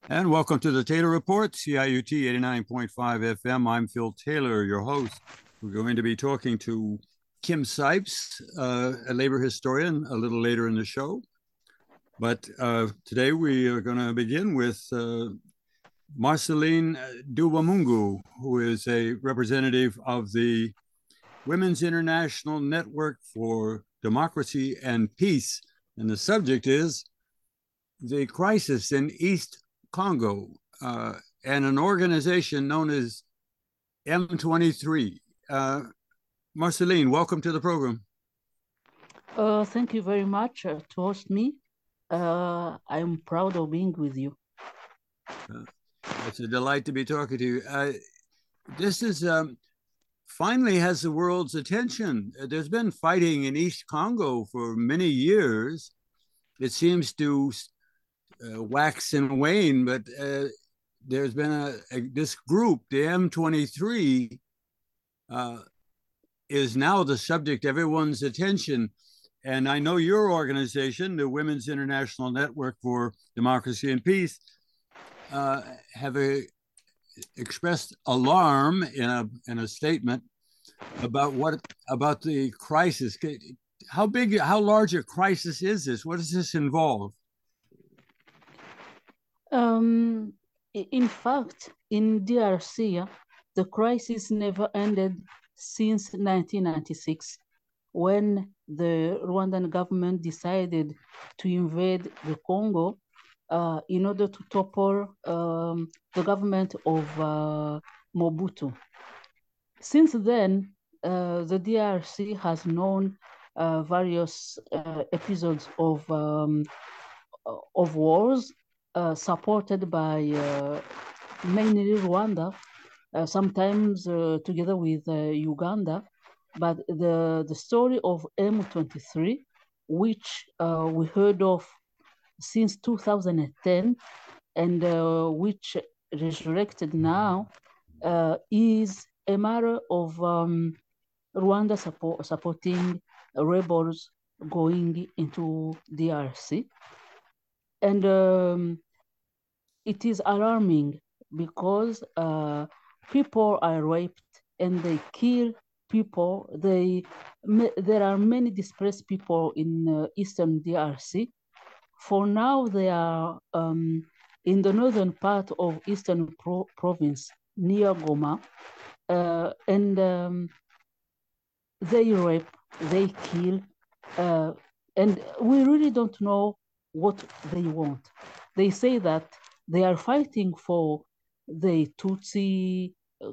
And welcome to the Taylor Report, CIUT 89.5 FM. I'm Phil Taylor, your host. We're going to be talking to Kim Sipes, a labor historian, a little later in the show. But today we are going to begin with Marceline Duwamungu, who is a representative of the Women's International Network for Democracy and Peace. And the subject is the crisis in East Congo, and an organization known as M23. Marceline, welcome to the program. Thank you very much to host me. I'm proud of being with you. It's a delight to be talking to you. This is finally has the world's attention. There's been fighting in East Congo for many years. It seems to wax and wane, but there's been this group, the M23, is now the subject of everyone's attention. And I know your organization, the Women's International Network for Democracy and Peace, have expressed alarm in a statement about the crisis. How large a crisis is this? What does this involve? In fact, in DRC, the crisis never ended since 1996, when the Rwandan government decided to invade the Congo in order to topple the government of Mobutu. Since then, the DRC has known various episodes of wars supported by mainly Rwanda, sometimes together with Uganda. But the story of M23, which we heard of since 2010 and which resurrected now, is a matter of Rwanda supporting rebels going into DRC. And it is alarming because people are raped and they kill people. There are many displaced people in eastern DRC. For now, they are in the northern part of eastern province near Goma, and they rape, they kill, and we really don't know what they want. They say that they are fighting for the Tutsi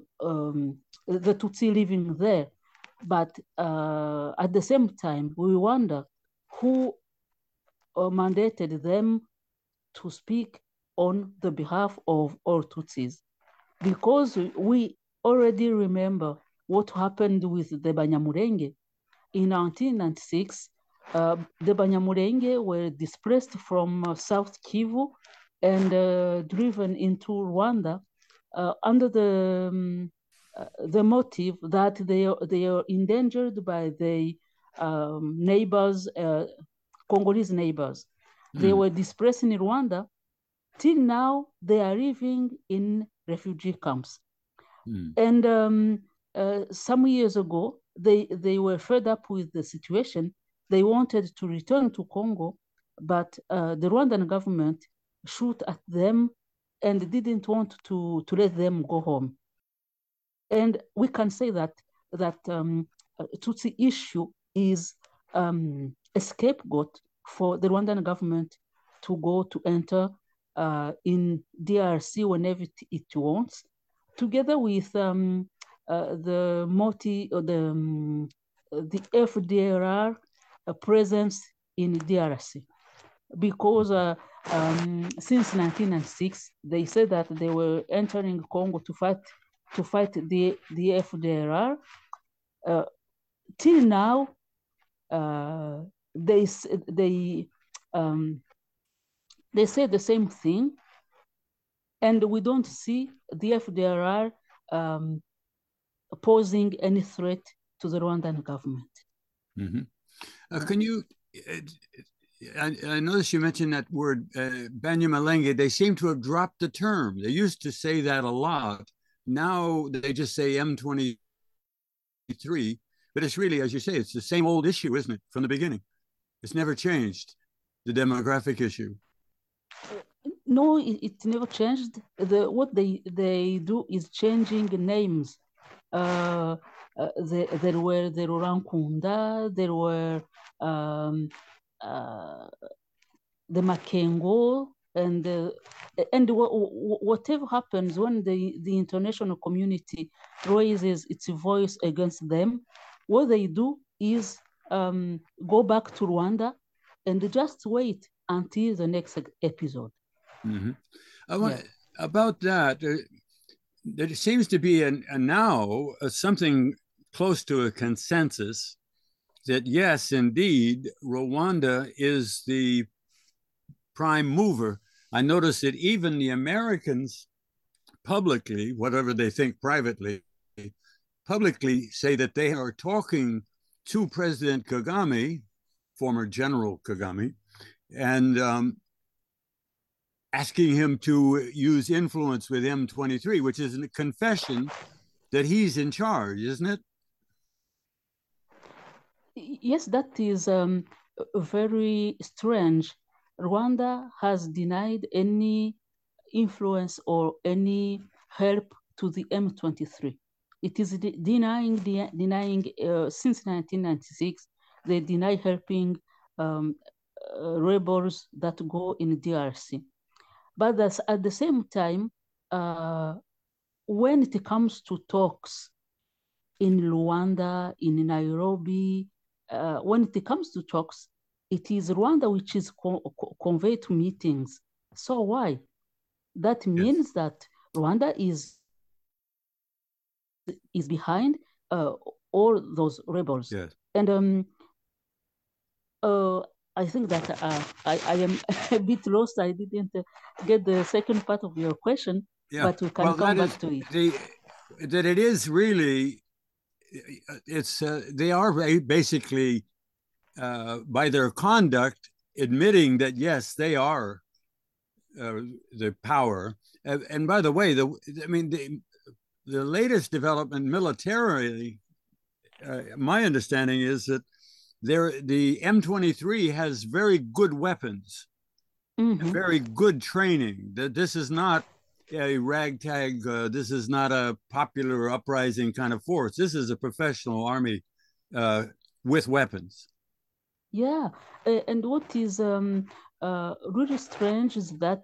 living there, but at the same time, we wonder who mandated them to speak on the behalf of all Tutsis, because we already remember what happened with the Banyamulenge. In 1996, the Banyamulenge were displaced from South Kivu and driven into Rwanda under the motive that they are endangered by the neighbors, Congolese neighbors. They were displaced in Rwanda. Till now, they are living in refugee camps. And some years ago, they were fed up with the situation. They wanted to return to Congo, but the Rwandan government shoot at them and didn't want to let them go home. And we can say that Tutsi issue is a scapegoat for the Rwandan government to go to enter in DRC whenever it wants, together with the FDLR presence in DRC, because since 1996 they said that they were entering Congo to fight the FDLR. Till now, they say the same thing, and we don't see the FDLR posing any threat to the Rwandan government. Can you I noticed you mentioned that word, Banyamulenge. They seem to have dropped the term. They used to say that a lot. Now they just say M23, but it's really, as you say, it's the same old issue, isn't it, from the beginning? It's never changed, the demographic issue. No, it never changed. What they do is changing names. There were the Rurankunda, there were the Makengo, and whatever happens when the international community raises its voice against them, what they do is go back to Rwanda and just wait until the next episode. Mm-hmm. About that, there seems to be now something close to a consensus that yes, indeed, Rwanda is the prime mover. I noticed that even the Americans publicly, whatever they think privately, publicly say that they are talking to President Kagame, former General Kagame, and asking him to use influence with M23, which is a confession that he's in charge, isn't it? Yes, that is very strange. Rwanda has denied any influence or any help to the M23. It is denying since 1996. They deny helping rebels that go in DRC. But at the same time, when it comes to talks in Luanda, in Nairobi, when it comes to talks, it is Rwanda which is conveyed to meetings. So why? That means that Rwanda is behind all those rebels. Yes. And I think that I am a bit lost. I didn't get the second part of your question, but we can come back to it. That it is really, it's they are basically by their conduct admitting that yes, they are the power. And by the way, the latest development militarily, my understanding is that the M23 has very good weapons, very good training. That this is not a ragtag, this is not a popular uprising kind of force. This is a professional army with weapons. Yeah, and what is really strange is that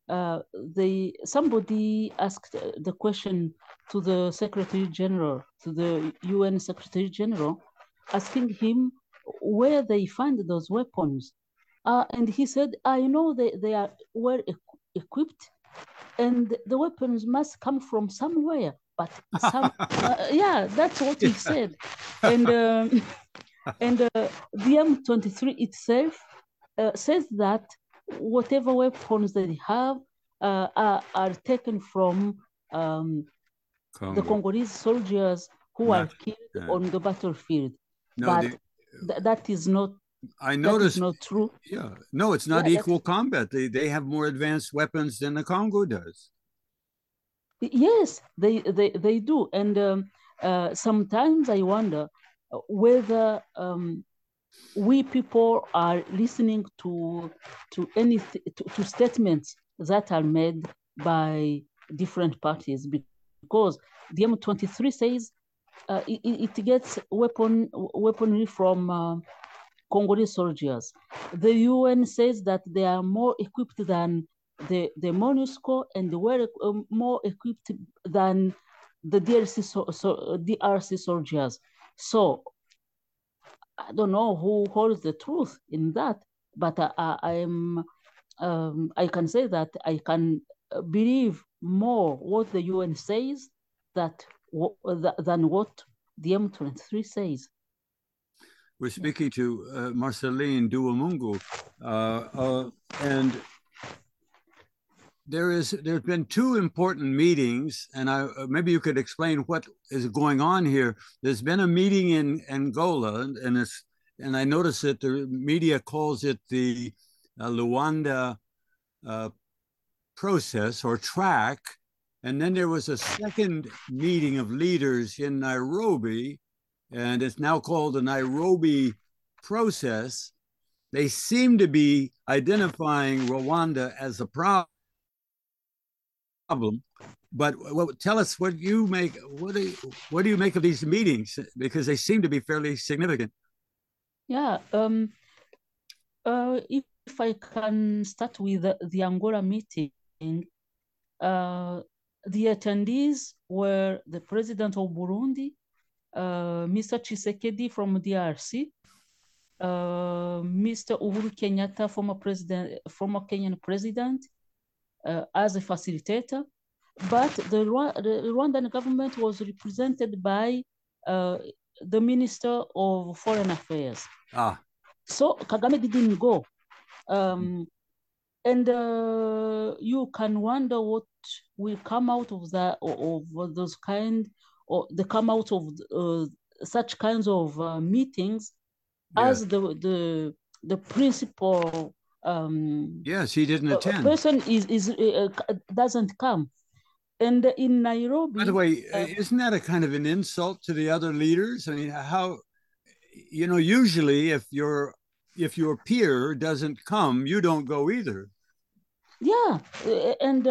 somebody asked the question to the Secretary General, to the UN Secretary General, asking him where they find those weapons. And he said, I know they are well equipped, and the weapons must come from somewhere. But yeah, that's what he said. And the M23 itself says that whatever weapons they have are taken from the Congolese soldiers who are killed on the battlefield. No, but that is not. I noticed. That is not true. Yeah, no, it's not equal combat. They have more advanced weapons than the Congo does. Yes, they do, and sometimes I wonder whether we people are listening to statements that are made by different parties, because the M23 says it gets weaponry from Congolese soldiers. The UN says that they are more equipped than the MONUSCO, and they were more equipped than the DRC soldiers. So I don't know who holds the truth in that, but I can say that I can believe more what the UN says than what the M23 says. We're speaking to Marceline Duwamungu, and there's been two important meetings, and maybe you could explain what is going on here. There's been a meeting in Angola, and and I noticed that the media calls it the Luanda process or track. And then there was a second meeting of leaders in Nairobi, and it's now called the Nairobi process. They seem to be identifying Rwanda as a problem. But tell us what you make. What do you make of these meetings? Because they seem to be fairly significant. Yeah. If I can start with the Angola meeting, the attendees were the president of Burundi, Mr. Tshisekedi from DRC, Mr. Uhuru Kenyatta, former Kenyan president, as a facilitator. But the Rwandan government was represented by the Minister of Foreign Affairs. So Kagame didn't go. And you can wonder what will come out of that, of those kind, or the come out of such kinds of meetings, as the principal. Yes, he didn't attend. Person doesn't come. And in Nairobi. By the way, isn't that a kind of an insult to the other leaders? I mean, how, usually if your peer doesn't come, you don't go either. Yeah, and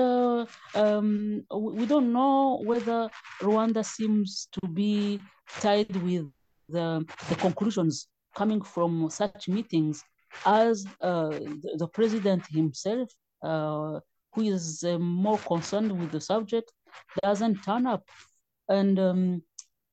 we don't know whether Rwanda seems to be tied with the conclusions coming from such meetings, as the president himself, who is more concerned with the subject, doesn't turn up. And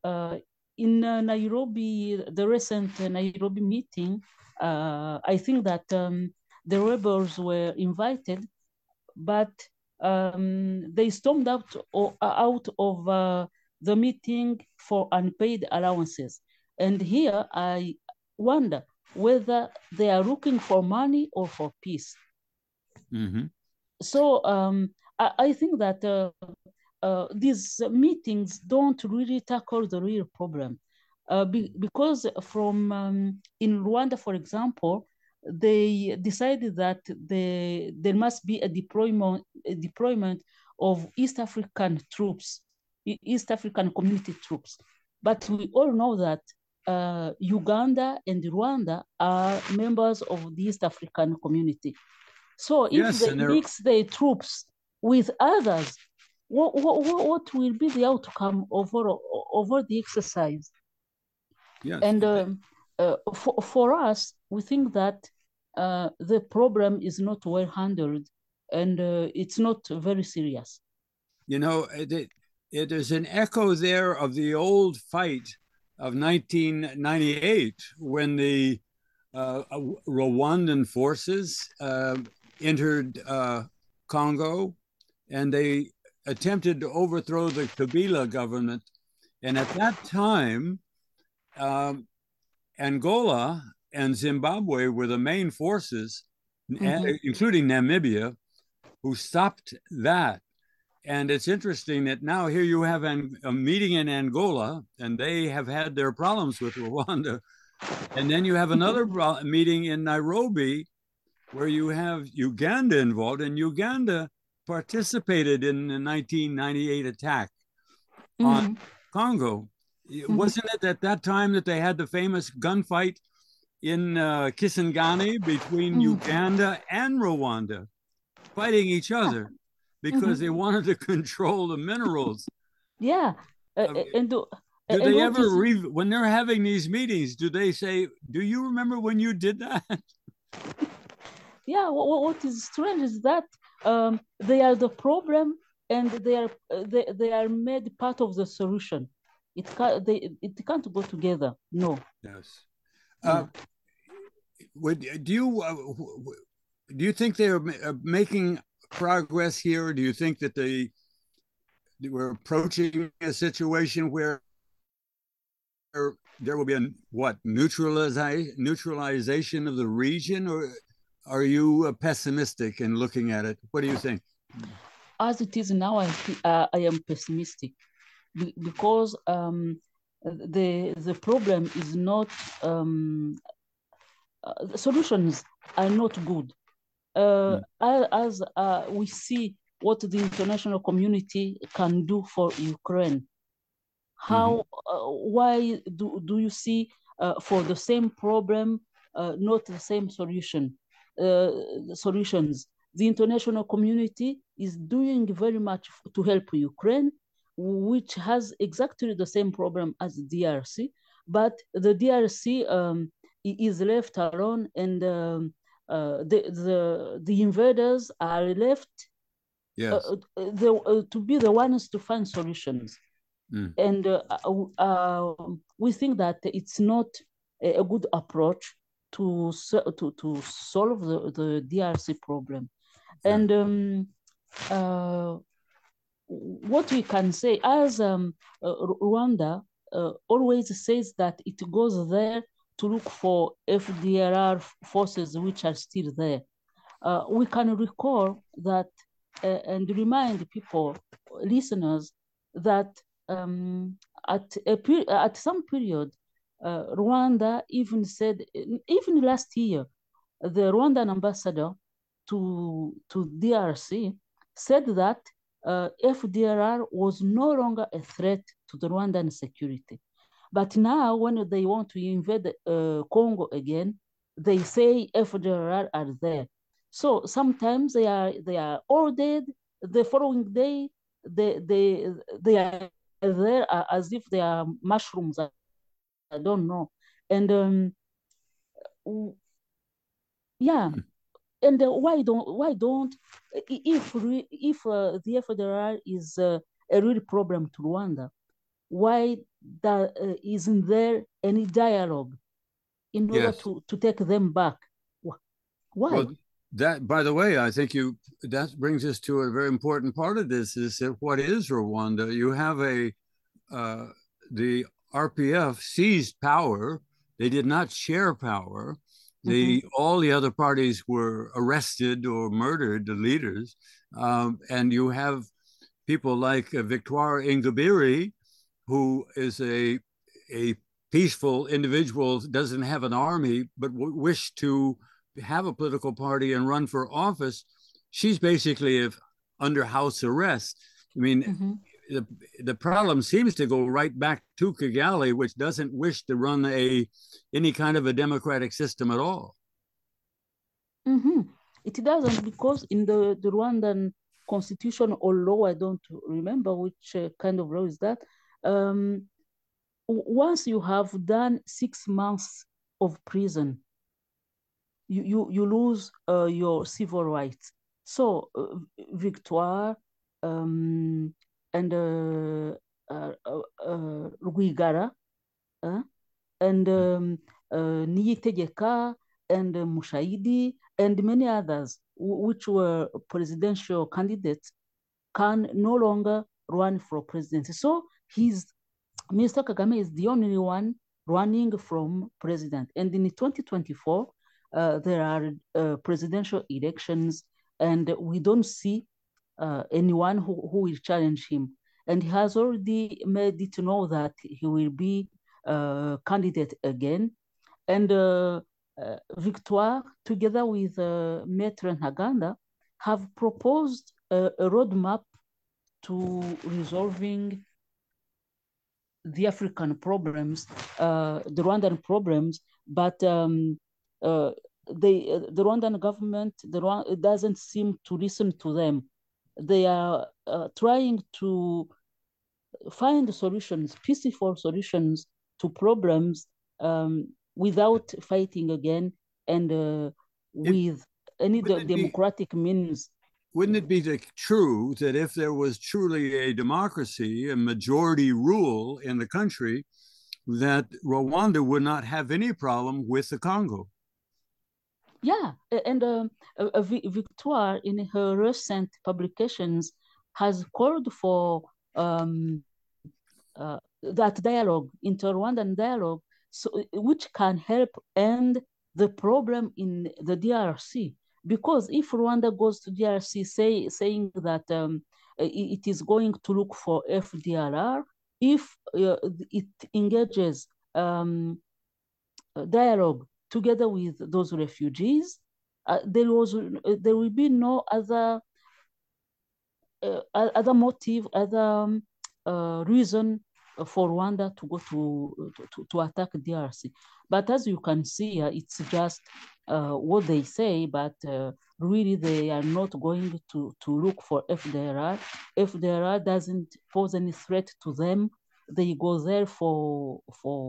in Nairobi, the recent Nairobi meeting, I think that the rebels were invited, but they stormed out of the meeting for unpaid allowances. And here I wonder whether they are looking for money or for peace. Mm-hmm. So I think that these meetings don't really tackle the real problem, because from in Rwanda, for example, they decided that there must be a deployment of East African troops, East African community troops. But we all know that Uganda and Rwanda are members of the East African community. So if they mix their troops with others, what will be the outcome over the exercise? Yes. And for us, we think that the problem is not well handled, and it's not very serious. It is an echo there of the old fight of 1998, when the Rwandan forces entered Congo, and they attempted to overthrow the Kabila government. And at that time, Angola and Zimbabwe were the main forces, including Namibia, who stopped that. And it's interesting that now here you have a meeting in Angola, and they have had their problems with Rwanda. And then you have another meeting in Nairobi, where you have Uganda involved, and Uganda participated in the 1998 attack on Congo. Wasn't it at that time that they had the famous gunfight in Kisangani between Uganda and Rwanda, fighting each other because they wanted to control the minerals? Yeah. Do they ever, when they're having these meetings, do they say, do you remember when you did that? Yeah, what is strange is that they are the problem, and they are made part of the solution. It can't go together. No. Yes. Do you think they are making progress here? Or do you think that they were approaching a situation where there will be neutralization of the region, or are you pessimistic in looking at it? What do you think? As it is now, I am pessimistic, because the problem is not the solutions are not good. As we see what the international community can do for Ukraine, how, why do you see for the same problem, not the same solutions? The international community is doing very much to help Ukraine, which has exactly the same problem as the DRC, but the DRC is left alone, and the invaders are left to be the ones to find solutions. And we think that it's not a good approach to solve the DRC problem. And what we can say, as Rwanda always says that it goes there to look for FDLR forces which are still there. We can recall that and remind people, listeners, that at some period, Rwanda even said, even last year, the Rwandan ambassador to DRC said that FDLR was no longer a threat to the Rwandan security. But now, when they want to invade Congo again, they say FDLR are there. So sometimes they are all dead. The following day, they are there as if they are mushrooms. I don't know. And yeah. And why don't if the FDLR is a real problem to Rwanda, why isn't there any dialogue in order to take them back? Why? Well, that, by the way, I think that brings us to a very important part of this, is that what is Rwanda? You have the RPF seized power. They did not share power. All the other parties were arrested or murdered, the leaders. And you have people like Victoire Ingabire, who is a peaceful individual, doesn't have an army, but wished to have a political party and run for office. She's basically under house arrest. I mean, the problem seems to go right back to Kigali, which doesn't wish to run any kind of a democratic system at all. It doesn't, because in the Rwandan constitution or law, I don't remember which kind of law is that, once you have done 6 months of prison, you lose your civil rights. So Victoire and Rwigara and Niyitegeka and Mushayidi and many others, which were presidential candidates, can no longer run for presidency. So Mr. Kagame is the only one running from president. And in 2024, there are presidential elections, and we don't see anyone who will challenge him. And he has already made it know that he will be candidate again. And Victoire, together with Maître Ntaganda, have proposed a roadmap to resolving the African problems, the Rwandan problems, but the Rwandan government doesn't seem to listen to them. They are trying to find solutions, peaceful solutions to problems without fighting again, and with any democratic means. Wouldn't it be true that if there was truly a democracy, a majority rule in the country, that Rwanda would not have any problem with the Congo? Yeah, and Victoire, in her recent publications, has called for that dialogue, inter-Rwandan dialogue, which can help end the problem in the DRC. Because if Rwanda goes to DRC saying that it is going to look for FDLR, if it engages dialogue together with those refugees. There will be no other motive, other reason for Rwanda to go to attack DRC. But as you can see, it's just what they say, but really they are not going to look for FDLR. FDLR doesn't pose any threat to them. They go there for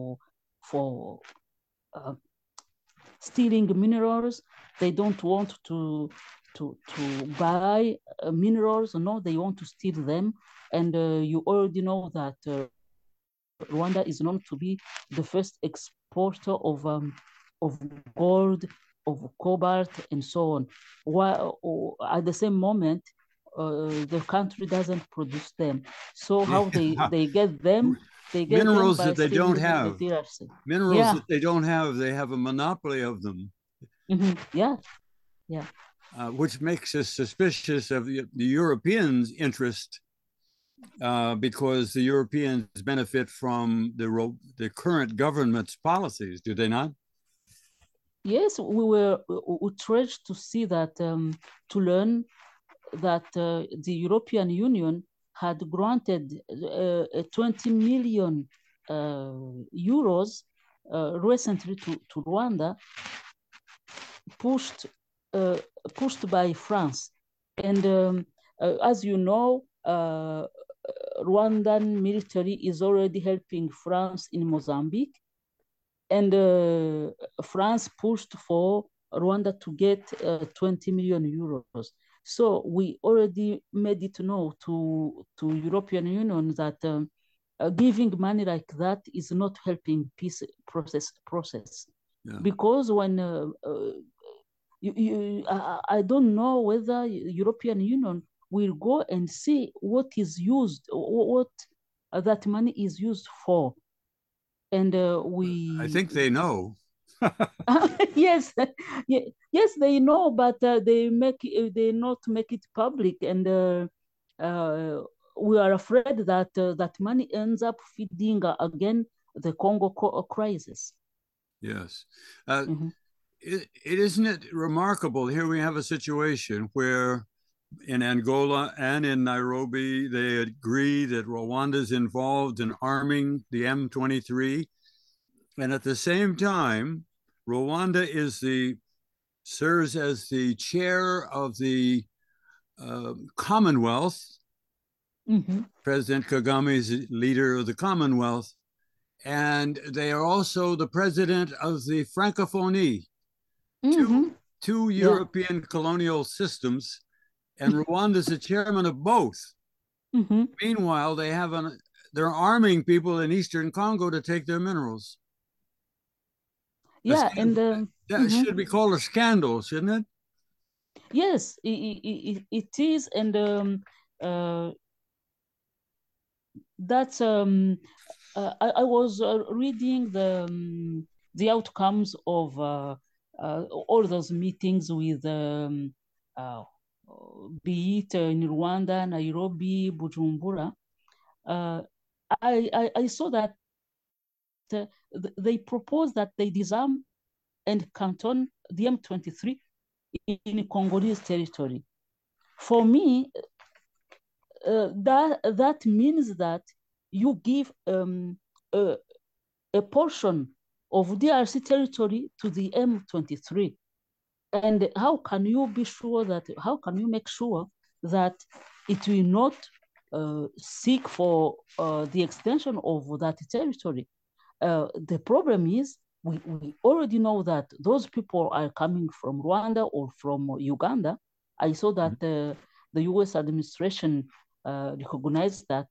stealing minerals. They don't want to buy minerals. No, they want to steal them. And you already know that Rwanda is known to be the first exporter of gold, of cobalt, and so on. While at the same moment, the country doesn't produce them. So how they get them? They get minerals them by that they don't have. the Minerals that they don't have. They have a monopoly of them. Yeah. Which makes us suspicious of the Europeans' interest, because the Europeans benefit from the current government's policies, do they not? Yes, we were outraged to see that, to learn that the European Union had granted 20 million euros recently to Rwanda, pushed by France. And as you know, Rwandan military is already helping France in Mozambique. And France pushed for Rwanda to get 20 million euros. So we already made it known to European Union that giving money like that is not helping peace process. Yeah. Because when I don't know whether European Union will go and see what is used, what that money is used for. And I think they know. Yes, yes, they know, but they not make it public, and we are afraid that that money ends up feeding again the Congo crisis. Yes. Isn't it remarkable? Here we have a situation where in Angola and in Nairobi, they agree that Rwanda is involved in arming the M23. And at the same time, Rwanda serves as the chair of the Commonwealth. Mm-hmm. President Kagame is leader of the Commonwealth. And they are also the president of the Francophonie. Mm-hmm. Two European colonial systems, and Rwanda is the chairman of both. Mm-hmm. Meanwhile, they're arming people in Eastern Congo to take their minerals. Yeah, and that should be called a scandal, shouldn't it? Yes, it is, and that's I was reading the outcomes of all those meetings with be it in Rwanda, Nairobi, Bujumbura. I saw that they proposed that they disarm and canton the M23 in Congolese territory. For me, that means that you give a portion of DRC territory to the M23. And how can you make sure that it will not seek for the extension of that territory? The problem is we already know that those people are coming from Rwanda or from Uganda. I saw that the US administration recognized that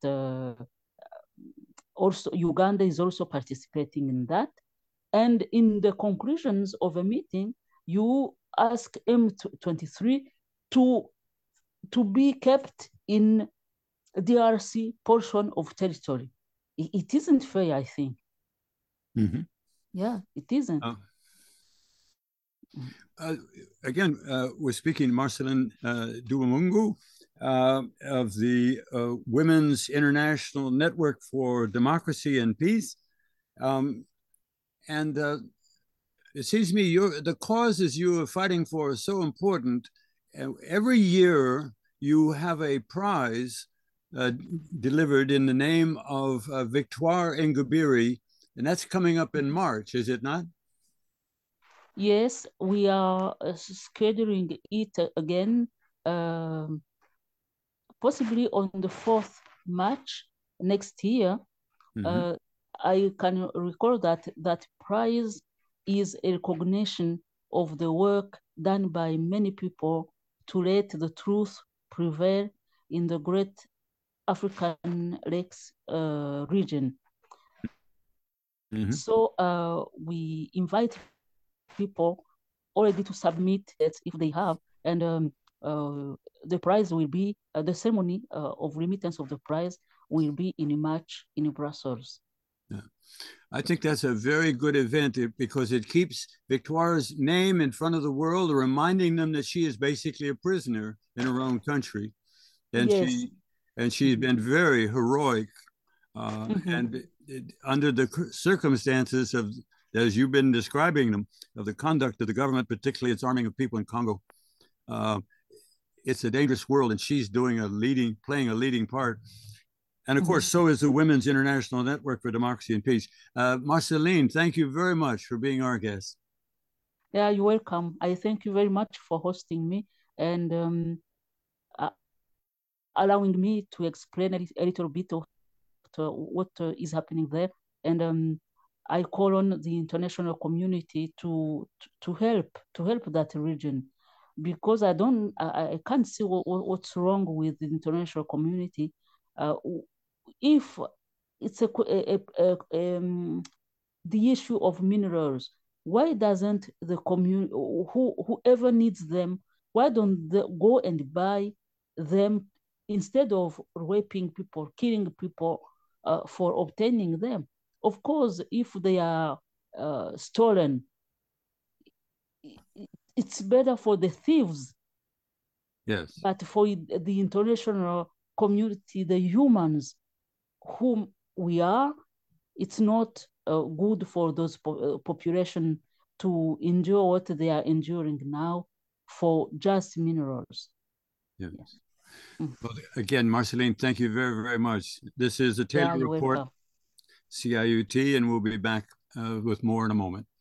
also Uganda is also participating in that. And in the conclusions of a meeting, you ask M23 to be kept in DRC portion of territory. It isn't fair, I think. Mm-hmm. Yeah, it isn't. Again, we're speaking Marceline Duwamungu of the Women's International Network for Democracy and Peace. And it seems to me the causes you are fighting for are so important. Every year you have a prize uh, delivered in the name of Victoire Ingabire, and that's coming up in March, is it not? Yes, we are scheduling it again, um, possibly on the 4th March next year. Mm-hmm. I can recall that that prize is a recognition of the work done by many people to let the truth prevail in the great African Lakes region. Mm-hmm. So we invite people already to submit it if they have, and the prize will be the ceremony of remittance of the prize will be in March in Brussels. Yeah. I think that's a very good event because it keeps Victoire's name in front of the world, reminding them that she is basically a prisoner in her own country, and Yes. she's been very heroic, and under the circumstances of as you've been describing them of the conduct of the government, particularly its arming of people in Congo. Uh, it's a dangerous world, and she's playing a leading part. And of course, so is the Women's International Network for Democracy and Peace. Marceline, thank you very much for being our guest. Yeah, you're welcome. I thank you very much for hosting me and allowing me to explain a little bit of what is happening there. And I call on the international community to help that region, because I can't see what's wrong with the international community. If it's the issue of minerals, why doesn't the community, whoever needs them, why don't they go and buy them instead of raping people, killing people for obtaining them? Of course, if they are stolen, it's better for the thieves. Yes. But for the international community, the humans whom we are, it's not good for those population to endure what they are enduring now for just minerals. Yes. Yes. Well, again, Marceline, thank you very, very much. This is the Taylor Report, Welcome. CIUT, and we'll be back with more in a moment.